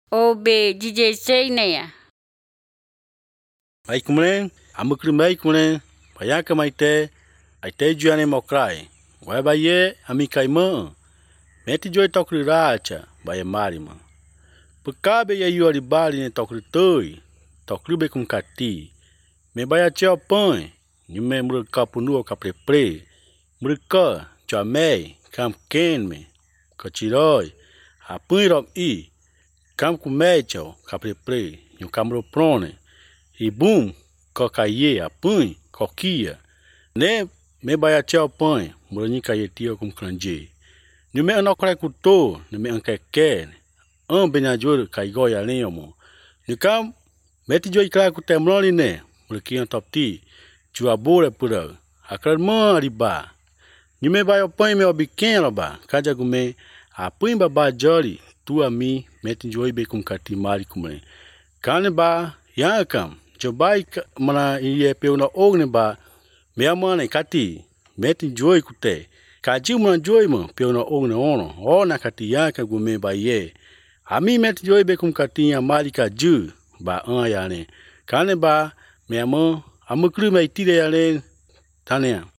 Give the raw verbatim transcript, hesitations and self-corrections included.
O be D J sei ne ya. Ai kumlen, amukri mai kumlen, bayaka maite, aite juane mokrai. Wai baye, amikai mo. Meti joy tokri racha, baye marima. Pukabe ya yuari bali ne tokri toi, tokri be kum kati. Me baya cheo pon, nyume mruka punuo kapre pre. Mruka, cha mei, kam ken me, kachiroi, hapun rom i. Kam kumecho, kapre pre, nyu kamro prone. E boom, cocaie, a punho, coquia. Ne me baya chao põe, morani caietia com cranje. No me ano cracuto, no me anqueque, um benajur caigoia lenhomo. No cam, mete joi craco temloni ne, moraki antopti, chuabura pura, a carmã riba. No me baya põe meu biqueno ba, caja gume, a punho babá jori, tu a mim, mete joi be com catimari come. Cane ba, yankam. Cobai mana iye pe una ogne ba me mana kati meti joy kute kaji mana joy mo pe una ogne ono ona kati ya ka gume ba ye ami meti joy be kum kati ya malika ju ba an ya ne kane ba me amo amukru mai tire ya le tane